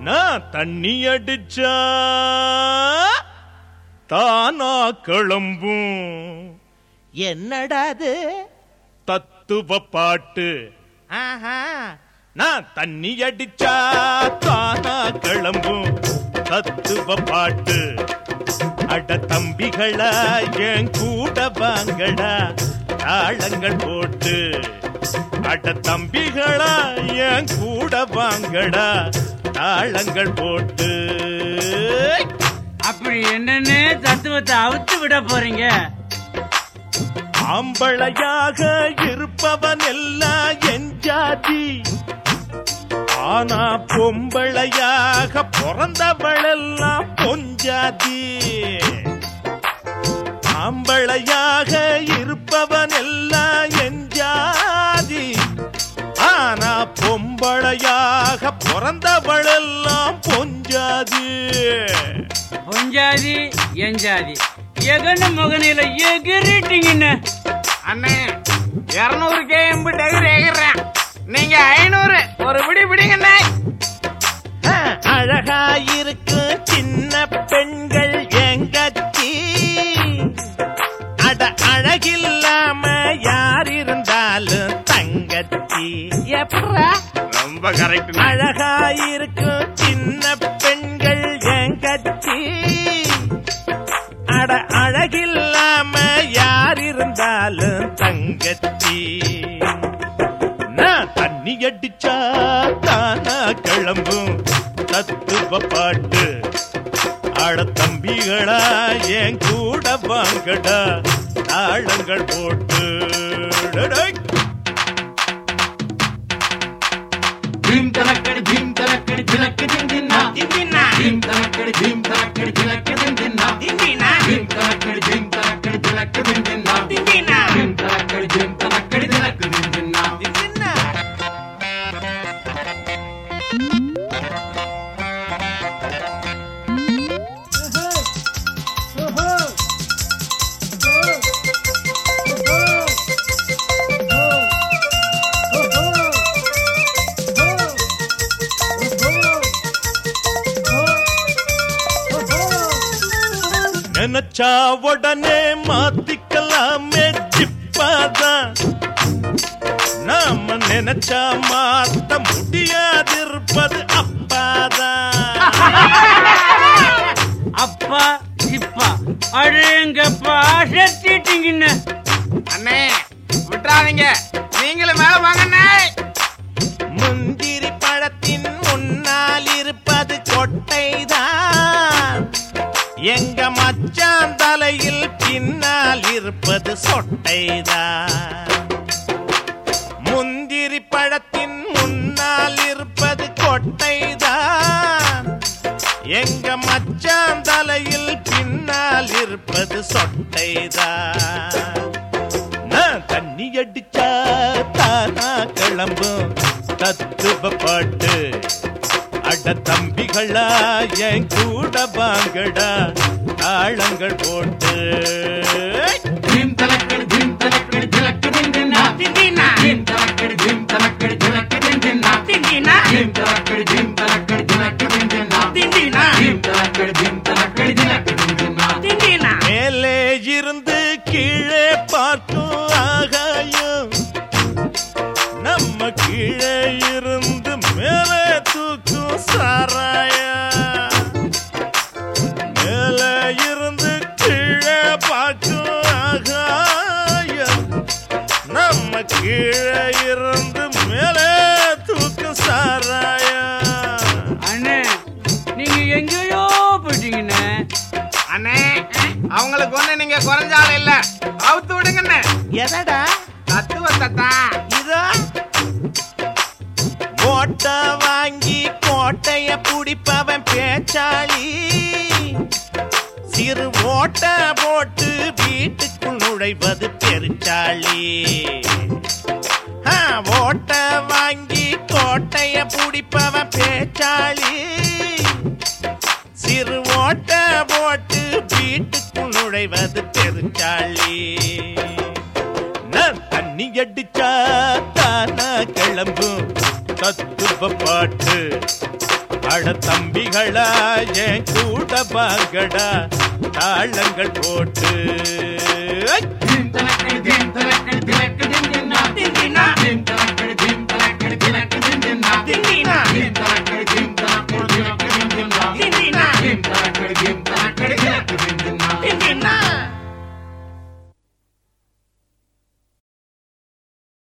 நான் தண்ணி அடிச்சா தானா கிளம்பும். என்னடாது தத்துவ பாட்டு. நான் தண்ணி அடிச்சா தானா கிளம்பும் தத்துவ பாட்டு. அட தம்பிகளா என் கூட வாங்கடா தாளங்கள் போட்டு. அட தம்பிகளா என் கூட வாங்கடா தாளங்கள் போட்டு. அப்படி என்னன்னு தத்துவத்தை அவுத்து விட போறீங்க? ஆம்பளையாக இருப்பவன் எல்லாம் என் ஜாதி. ஆனா பொம்பளையாக பிறந்தவளெல்லாம் பொஞ்சாதி. ஆம்பளையாக இருப்பவன் எல்லாம் என் ஜாதி. ஆனா பொம்பளையாக பிறந்தவளெல்லாம் பொஞ்சாதி. பொஞ்சாதி என் ஜாதி எகன மகனில எகிரிட்டீங்கன்னு. அண்ணே 200 கேம்பு டெகர் எகிறேன், நீங்க 500 ஒரு பிடி பிடிங்கண்ணே. அழகாயிருக்கு சின்ன பெண்கள் எங்கச்சி. அட அழகில்லாம யார் இருந்தாலும் தங்கச்சி. எப்படா ரொம்ப கரெக்ட். அழகாயிருக்கு சின்ன பெண்கள் எங்கச்சி. அட அழகில்லாம யார் இருந்தாலும் தங்கச்சி. நான் தண்ணி அடிச்சா தானா கிளம்பும் தத்துவ பாட்டு. அட தம்பிகளா என் கூட வாங்கடா தாளங்கள் போட்டு. Dream talakadi, dream talakadi, talakadi dinna. Dinna. Dream talakadi, dream talakadi, talakadi dinna. Dinna. Dream talakadi, dream talakadi, talakadi dinna. Dinna. Dream talakadi, dream talakadi, talakadi dinna. Dinna. நினைச்சா உடனே மாத்திக்கலாமே ஜிப்பாதான். நாம நினைச்சா மாத்த முடியாதிருப்பது அப்பாதான். அப்பா இப்பா அழங்கப்பா செத்திட்டீங்கன்னு. அண்ணே விட்டுறாதீங்க, நீங்களும் மேல வாங்கண்ணே. முந்திரி பழத்தின் முன்னால் இருப்பது கொட்டைதான். எங்க மச்சான் தலையில் பின்னால் இருப்பது சொட்டைதான். முந்திரி பழத்தின் முன்னால் இருப்பது கொட்டைதான். எங்க மச்சான் தலையில் பின்னால் இருப்பது சொட்டைதான். நான் தண்ணி அடிச்சா தானா கிளம்பும் தத்துவ பாட்டு. அட தம்பிகளா என் கூட வாங்கடா தாளங்கள் போட்டு. Dream talakadi, dream talakadi, talakadi dinna. Dinna. Dream talakadi, dream talakadi, talakadi dinna. Dinna. Dream talakadi, dream talakadi, talakadi dinna. Dinna. Dream talakadi, dream talakadi, talakadi dinna. Dinna. மேலே இருந்து கீழே பார்க்கும் ஆகாயம். நம்ம கீழே இருந்து மேலே தூக்கும் சாராயம். மேலே இருந்து கீழே பார்க்கும் ஆகாயம். நம்ம கீழே இருந்து மேலே தூக்கும் சாராயம். அண்ணே நீங்க எங்கேயோ போயிட்டீங்கண்ணே. அண்ணே அவங்களுக்கு ஒண்ணு நீங்க குறைஞ்சாலும் இல்ல, அவுத்து விடுங்கண்ணே. எதடா தத்துவத்தை தான். இதோ கோட்டை வாங்கி கோட்டைய புடிப்பவன் பேச்சாளி. சிறு ஓட்ட போட்டு வீட்டுக்குள் நுழைவது பெருச்சாளி. ஓட்ட வாங்கி கோட்டைய புடிப்பவன் பேச்சாளி. சிறு ஓட்ட போட்டு வீட்டுக்குள் நுழைவது பெருச்சாளி. நான் தண்ணி அடிச்சா தானா கிளம்பும் தத்துவ பாட்டு. அட தம்பிகளா என் கூட பாங்கடா தாளங்கள் போட்டு